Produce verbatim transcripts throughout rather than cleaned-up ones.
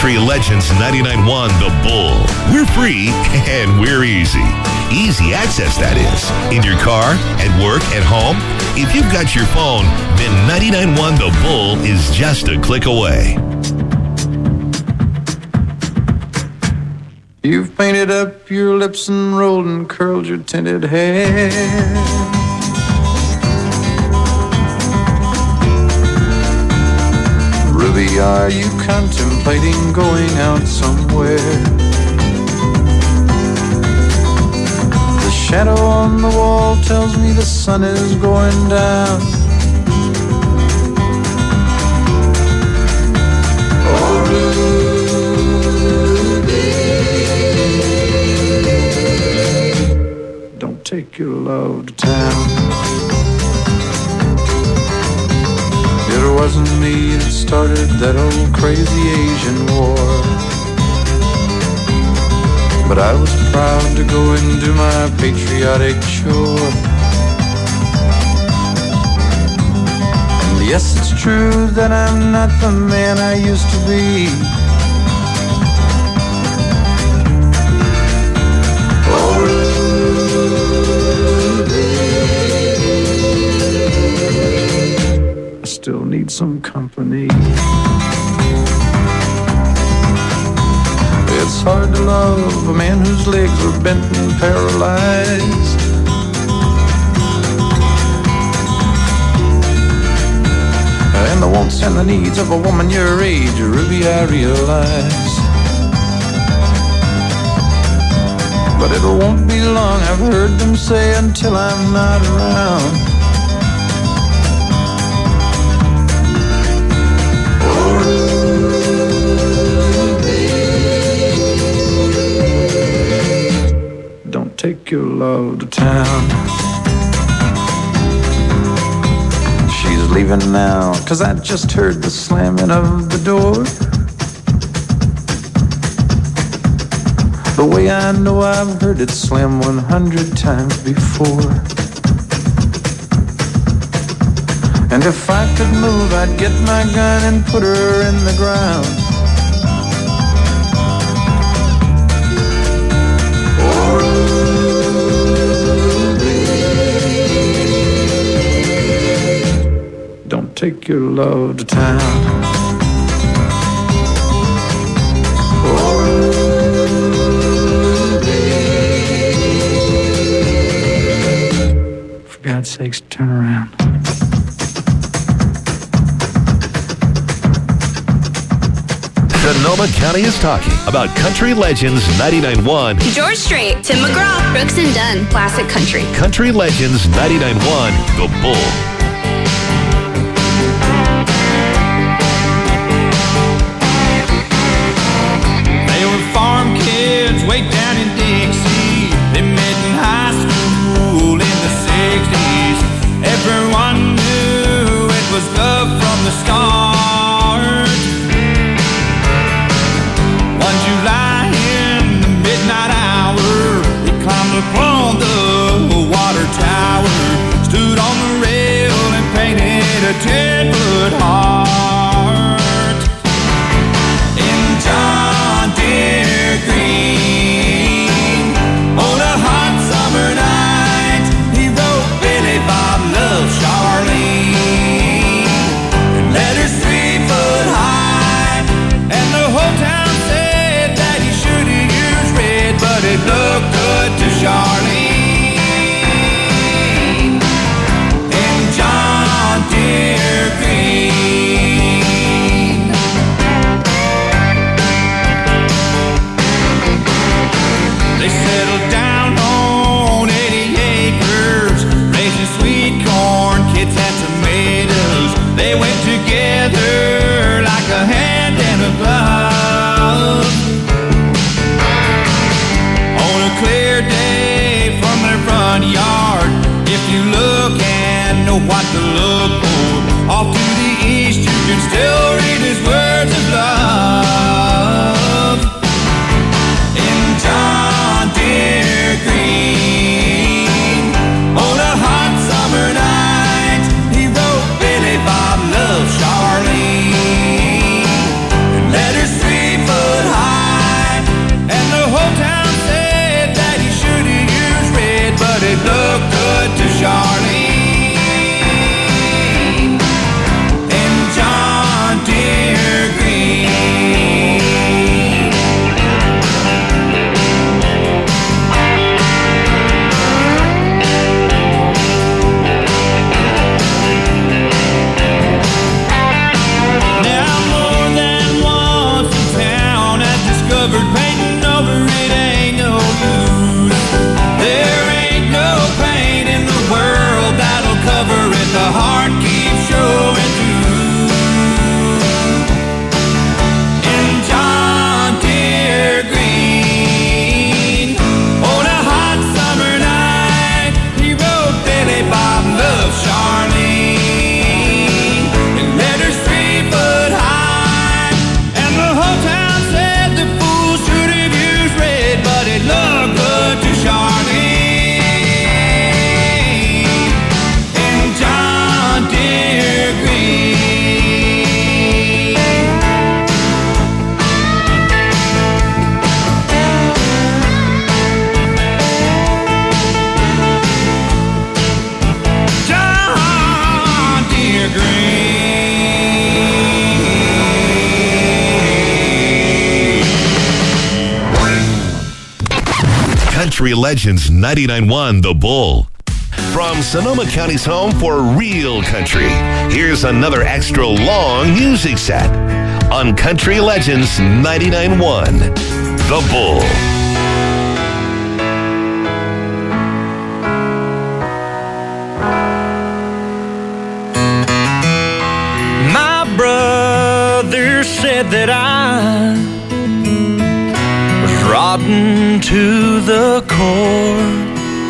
Country Legends ninety-nine point one The Bull. We're free and we're easy. Easy access, that is. In your car, at work, at home. If you've got your phone, then ninety-nine point one The Bull is just a click away. You've painted up your lips and rolled and curled your tinted hair. Ruby, are you contemplating going out somewhere? The shadow on the wall tells me the sun is going down. Oh, Ruby, don't take your love to town. It wasn't me that started that old crazy Asian war, but I was proud to go and do my patriotic chore. And yes, it's true that I'm not the man I used to be. Oh, Ruby, I still need some company. It's hard to love a man whose legs are bent and paralyzed. And the wants and the needs of a woman your age, Ruby, I realize. But it won't be long, I've heard them say, until I'm not around. Take your love to town. She's leaving now, 'cause I just heard the slamming of the door. The way I know I've heard it slam one hundred times before. And if I could move, I'd get my gun and put her in the ground. Take your love to town. Oh, for God's sakes, turn around. Sonoma County is talking about Country Legends ninety-nine point one. George Strait, Tim McGraw, Brooks and Dunn, Classic Country. Country Legends ninety-nine point one The Bull. Way down in Dixie, they met in high school in the sixties. Everyone knew it was love from the start. One July in the midnight hour, he climbed upon the water tower, stood on the rail and painted a ten-foot heart in John Deere green. Look good to Charlene in John Deere green. They settled down on eighty acres, raising sweet corn, kids and tomatoes. They went together like a hand and a glove. Clear day from their front yard. If you look and know what to look for, off to the east you can still read his words of love in John Deere green. On a hot summer night, he wrote Billy Bob loves Charlene, and letters three foot Country Legends ninety-nine point one The Bull. From Sonoma County's home for real country, here's another extra long music set on Country Legends ninety-nine point one The Bull. My brother said that I was rotten to the core.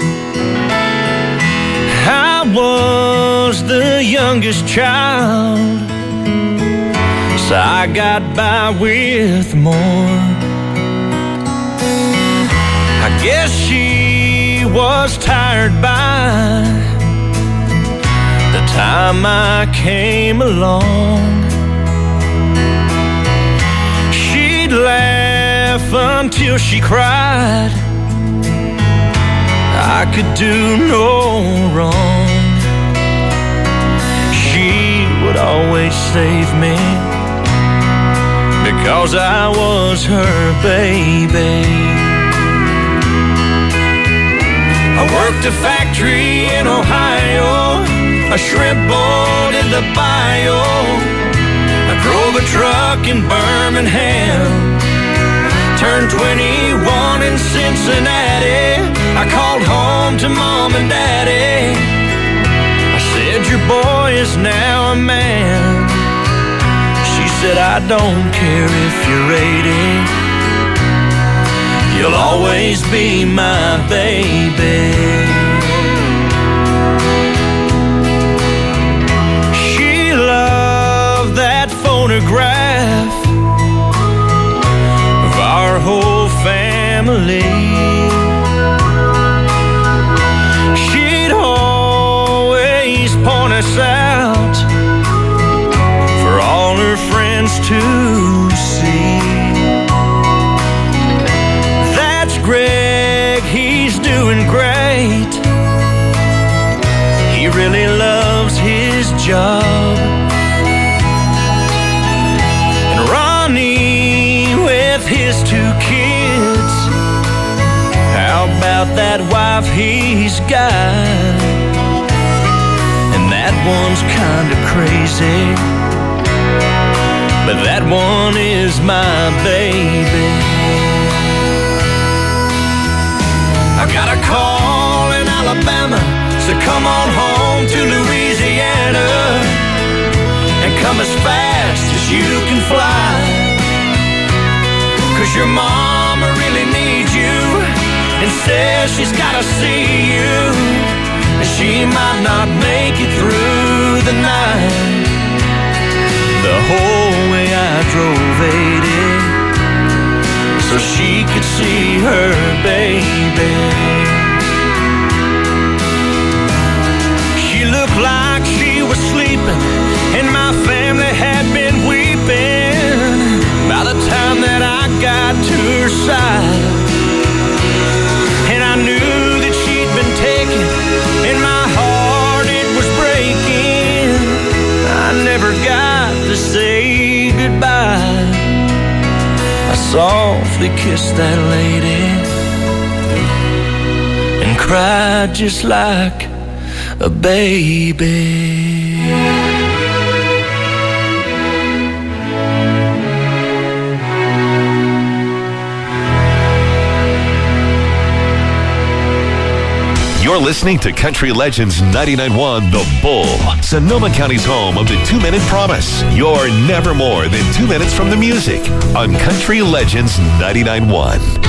I was the youngest child, so I got by with more. I guess she was tired by the time I came along. She'd laugh until she cried. I could do no wrong. She would always save me because I was her baby. I worked a factory in Ohio, a shrimp boat in the bio. I drove a truck in Birmingham, turned twenty-one in Cincinnati. I called home to mom and daddy. I said, your boy is now a man. She said, I don't care if you're eighty. You'll always be my baby. She loved that photograph of our whole family. She'd always point us out for all her friends to see. That's Greg, he's doing great. He really loves his job. And Ronnie with his two kids, how about that wife he's got? And that one's kinda crazy, but that one is my baby. I got a call in Alabama, so come on home to Louisiana and come as fast as you can fly, 'cause your mama really needs you and says she's gotta see you, and she might not make it through the night. The whole way I drove eighty so she could see her baby. She looked like she was sleeping, and my family had been weeping by the time that I got to her side. And I knew that she'd been taken, and my heart, it was breaking. I never got to say goodbye. I softly kissed that lady and cried just like a baby. You're listening to Country Legends ninety-nine point one The Bull, Sonoma County's home of the two-minute promise. You're never more than two minutes from the music on Country Legends ninety-nine point one.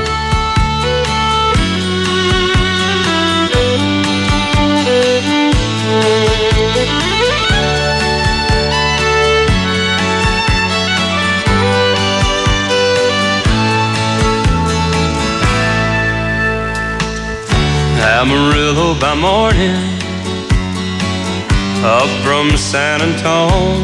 Amarillo by morning, up from San Antone.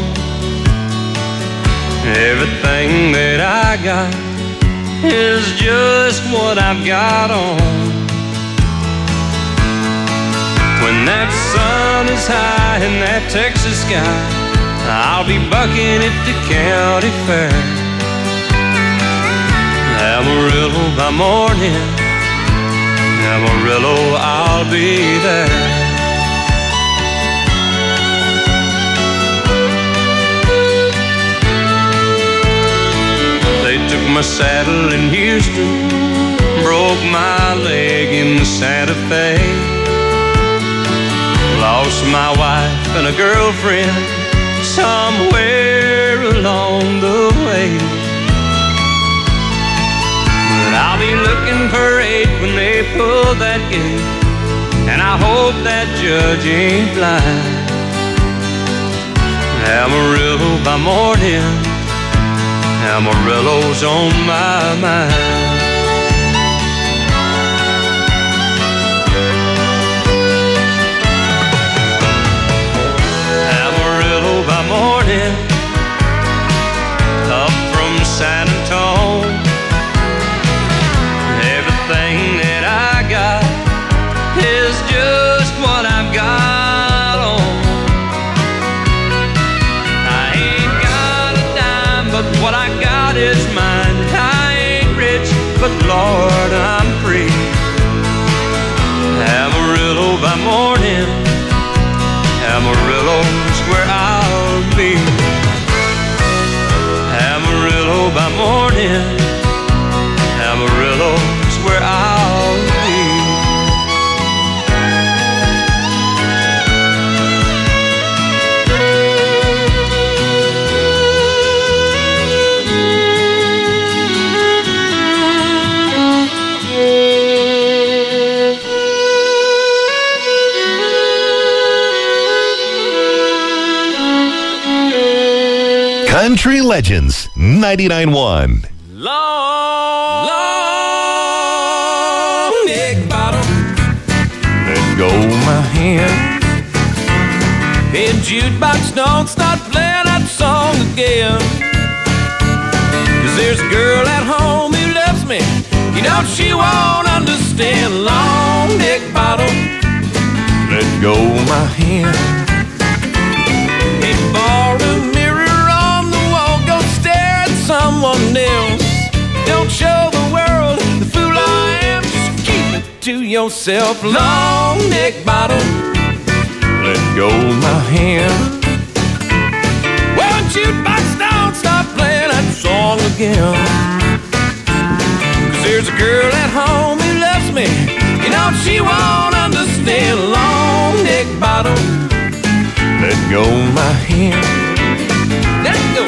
Everything that I got is just what I've got on. When that sun is high in that Texas sky, I'll be bucking at the county fair. Amarillo by morning, Amarillo, I'll be there. They took my saddle in Houston, broke my leg in Santa Fe, lost my wife and a girlfriend somewhere along the way. But I'll be looking for eight when they pull that gate, and I hope that judge ain't blind. Amarillo by morning, Amarillo's on my mind. Amarillo by morning, up from San Antonio. Everything that I got is just what I've got on. I ain't got a dime, but what I got is mine. I ain't rich, but Lord, I'm free. Amarillo by morning, Amarillo's where I'll be. Amarillo by morning, Amarillo's where I'll be. Country Legends ninety-nine point one. Long, long neck bottom, let go my hand. Hey, jukebox, don't start playing that song again. Cause there's a girl at home who loves me, you know she won't understand. Long neck bottom, let go my hand. Hey, ballroom mirror on the wall, go stare at someone else. Don't show the world the fool I am, just keep it to yourself. Long neck bottom, let go my hand. Well, jukebox, don't stop playing that song again. Cause there's a girl at home who loves me, you know she won't understand. Long neck bottom, let go my hand. Let go.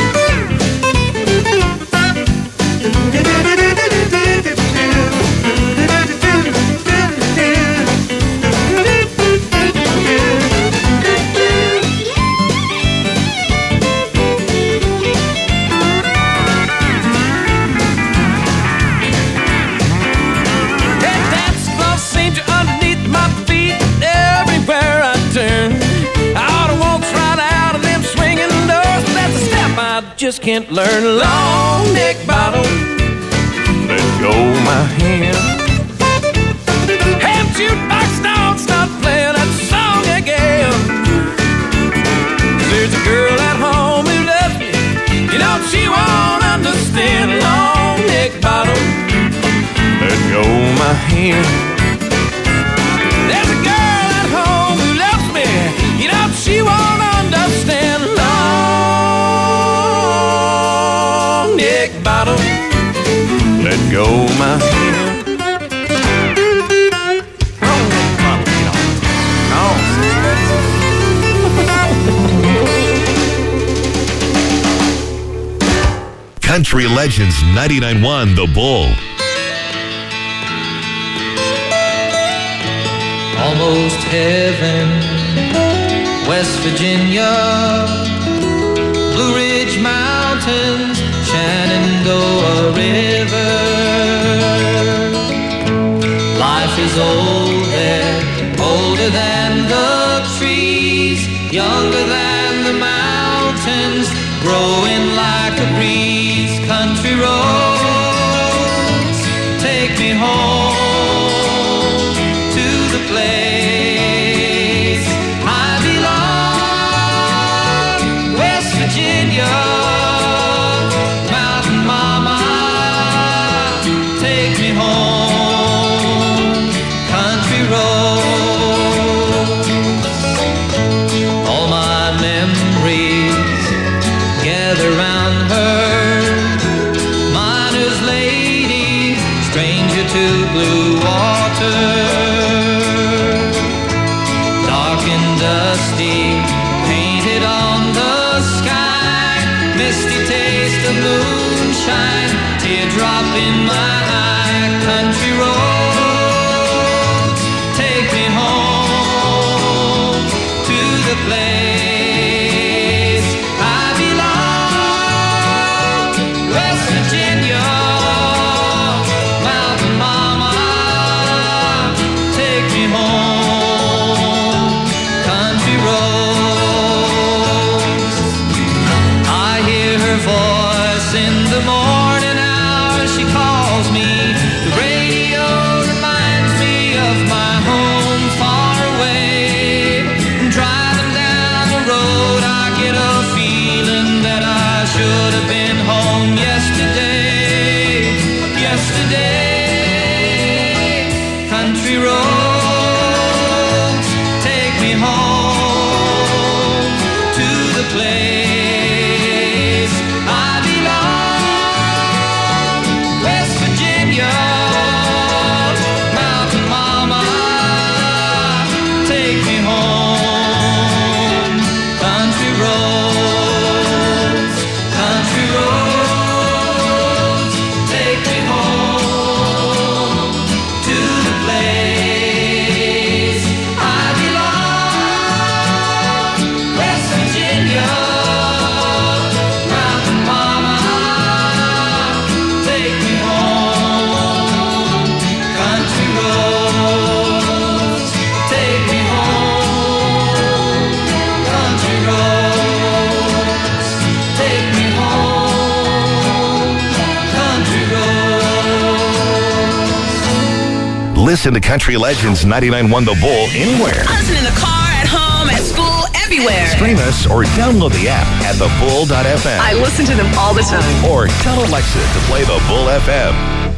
Just can't learn. Long neck bottom, let go my hand. Hey, jukebox, don't stop playing that song again. There's a girl at home who loves me, you know she won't understand. Long neck bottom, let go my hand. There's a girl at home who loves me, you know she won't understand. Long neck bottom, let go my hand. Country Legends ninety-nine point one, The Bull. Almost heaven, West Virginia, Blue Ridge Mountains, Shenandoah River. Life is old there, older than the trees, younger than the mountains, growing like a breeze. Country roads, take me home to the place I belong. West Virginia, Mountain Mama, take me home. winter. Dark and dusty, painted on the sky, misty taste of moonshine, teardrop in my eye. Country roads, take me home to the place I belong. West Virginia, Mountain Mama, take me home. Country roads, I hear her voice in the morning hour. She calls me. The radio reminds me of my home far away. Driving down the road, I get a feeling that I should have been home yesterday. Yesterday, country roads, take me home to the place I belong. West Virginia, Mountain Mama, take me home. Country roads, country roads, take me home to the place I belong. West Virginia, Mountain Mama, take me home. Country roads, take me home. Country roads, take me home. Country roads. Listen to Country Legends ninety-nine point one The Bull anywhere. Listen in the car, at home, at school, everywhere. Stream us or download the app at the bull dot f m. I listen to them all the time. Or tell Alexa to play the Bull F M.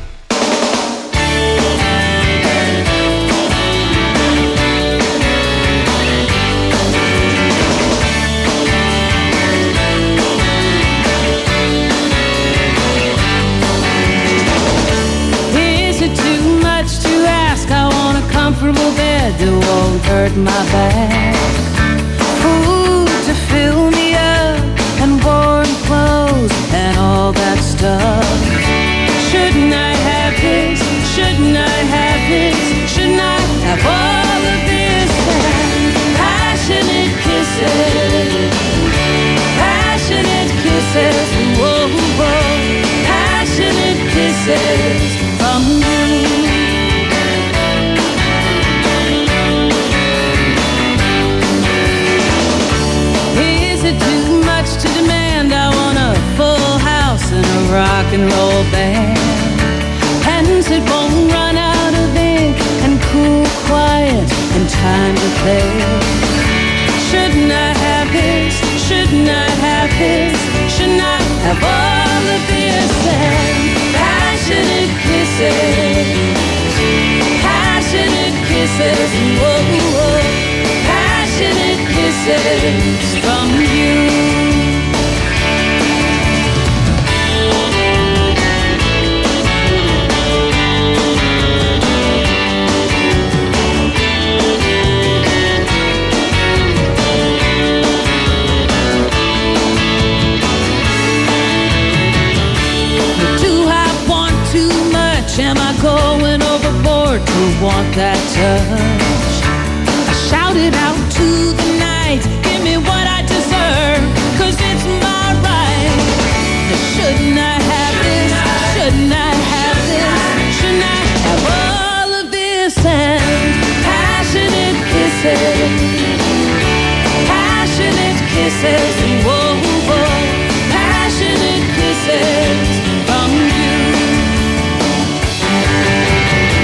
Is it too much to ask? I want a comfortable bed that won't hurt my back. Food to fill me up, and warm clothes, and all that stuff. Shouldn't I have this? Shouldn't I have this? Shouldn't I have all of this? And passionate kisses, passionate kisses, whoa, whoa, passionate kisses from you. Is it too much to demand? I want a full house and a rock and roll band. Pens that won't run out of ink, and cool, quiet, and time to play. Shouldn't I have this? Shouldn't I have this? Shouldn't I have all of this? And passionate kisses, passionate kisses, whoa, whoa, passionate kisses from you. Do I want too much? Am I going overboard to want that touch? I shouted out to the night, give me what I deserve, 'cause it's my right. Shouldn't I have this? Shouldn't I have this? Shouldn't I have all of this? And passionate kisses, passionate kisses, whoa, whoa, passionate kisses from you.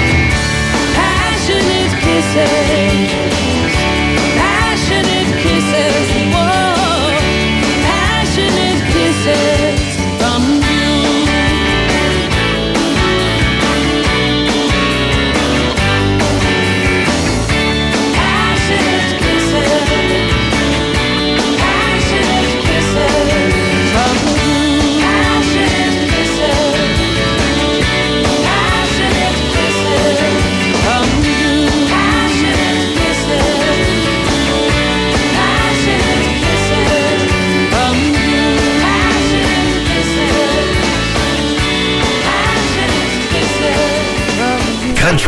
Passionate kisses, passionate kisses.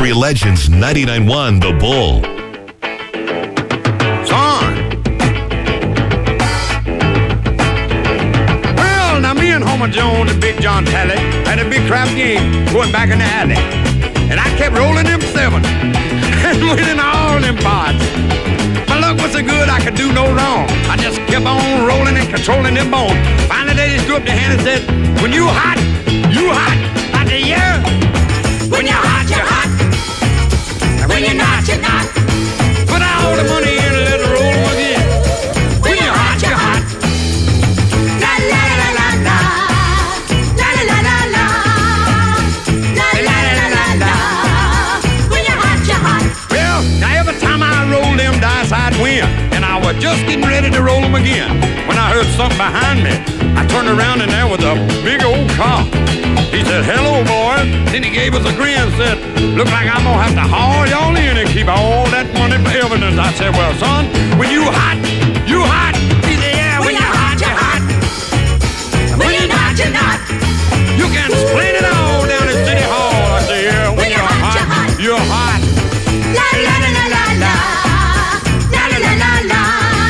Country Legends ninety-nine point one The Bull. Son. Well, now me and Homer Jones and Big John Talley had a big crap game going back in the alley. And I kept rolling them seven and winning all them parts. My luck was so good I could do no wrong. I just kept on rolling and controlling them bones. Finally they just threw up their hand and said, when you hot, you hot. I said, yeah. When you're hot, you're hot. And when you're not, you're not. Put all the money in and let it roll again. When you're hot, you're hot. La la la la la. La la la la la. La la la la la. When you're hot, you're hot. Well, now every time I roll them dice, I'd win. And I was just getting ready to roll them again when I heard something behind me. I turned around and there was a big old car. He said, hello, boy. Then he gave us a grin and said, look like I'm going to have to haul y'all in and keep all that money for evidence. I said, well, son, when you hot, you hot. He said, yeah, when, when you're hot, you're hot. When, when you're not, you're not. You can explain it all down at City Hall. I said, yeah, when, when you're, you're hot, hot, you're hot. La, la, la, la, la, la. La, la, la, la, la.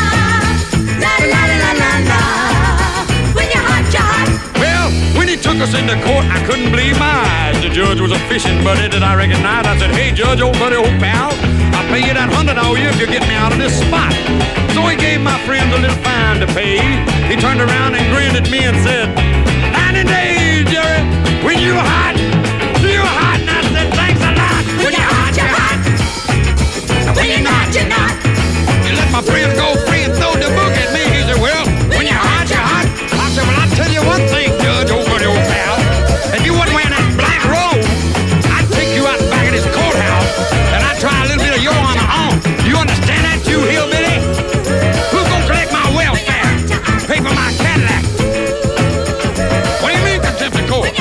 La, la, la, la, la, la. When you're hot, you're hot. Well, when he took us into court, I couldn't believe my eyes. The judge was a fishing buddy that I recognized. I said, hey, judge, old buddy, old pal, I'll pay you that hundred all year if you get me out of this spot. So he gave my friend a little fine to pay. He turned around and grinned at me and said, ninety days, Jerry, when you were hot, you were hot. And I said, thanks a lot. When you're hot, you're hot. When you're not, you're not. You let my friend go free and throw the book at me. He said, well, when you're hot, you're hot. I said, well, I'll tell you one thing, judge, old buddy, old pal. If you wasn't wearing that black robe, I'd take you out back of this courthouse and I'd try a little bit of your honor on. You understand that, you hillbilly? Who's gonna collect my welfare? Pay for my Cadillac? What do you mean, contempt of court?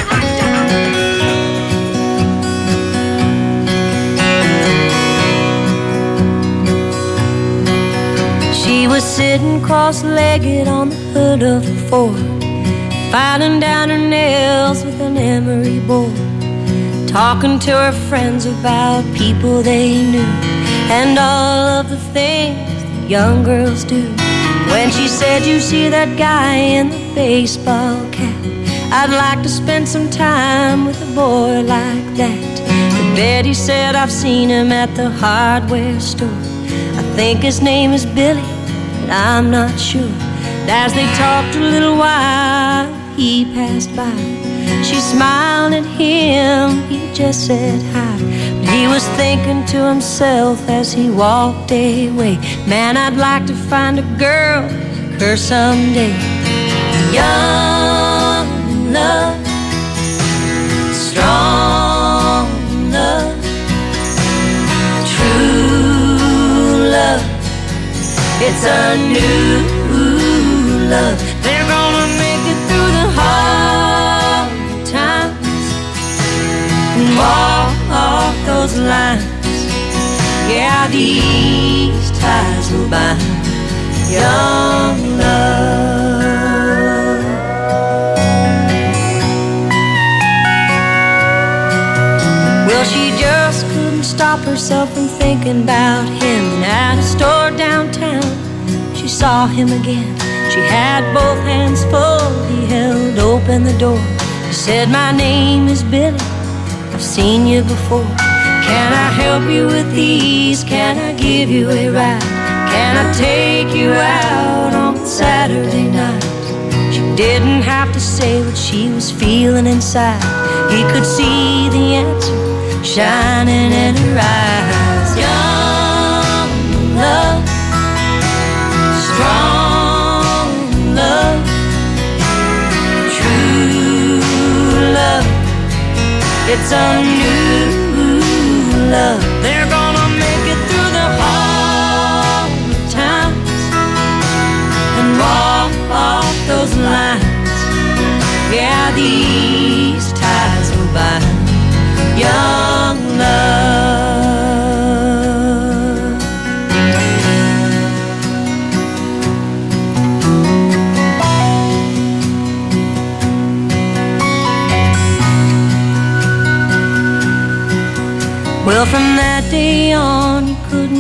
She was sitting cross-legged on the hood of a Ford, filing down her nails with an emery board, talking to her friends about people they knew and all of the things that young girls do. When she said, you see that guy in the baseball cap, I'd like to spend some time with a boy like that. But Betty said, I've seen him at the hardware store. I think his name is Billy, but I'm not sure. And as they talked a little while, he passed by. She smiled at him, he just said hi. But he was thinking to himself as he walked away, man, I'd like to find a girl like her someday. Young love, strong love, true love, it's a new love. They're gonna make it through the hard times and walk those lines. Yeah, these ties will bind young love. Well, she just couldn't stop herself from thinking about him. And at a store downtown, she saw him again. She had both hands full, he held open the door. He said, my name is Billy, I've seen you before. Can I help you with these? Can I give you a ride? Can I take you out on Saturday night? She didn't have to say what she was feeling inside. He could see the answer shining in her eyes. Young love, strong love, true love, it's a new love. They're gonna make it through the hard times and walk off those lines. Yeah, these ties will bind young love. Well,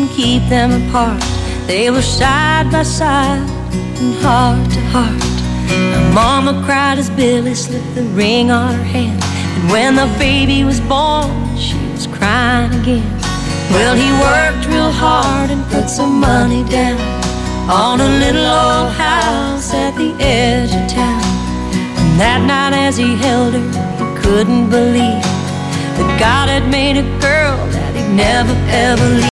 keep them apart. They were side by side and heart to heart. My mama cried as Billy slipped the ring on her hand. And when the baby was born, she was crying again. Well, he worked real hard and put some money down on a little old house at the edge of town. And that night as he held her, he couldn't believe that God had made a girl that he'd never ever leave.